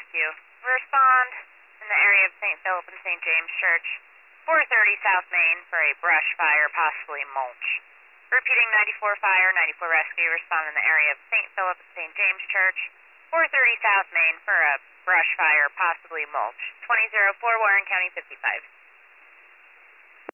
Rescue. Respond in the area of St. Philip and St. James Church, 430 South Main for a brush fire, possibly mulch. Repeating 94 Fire, 94 Rescue. Respond in the area of St. Philip and St. James Church, 430 South Main for a brush fire, possibly mulch. 2004 Warren County 55.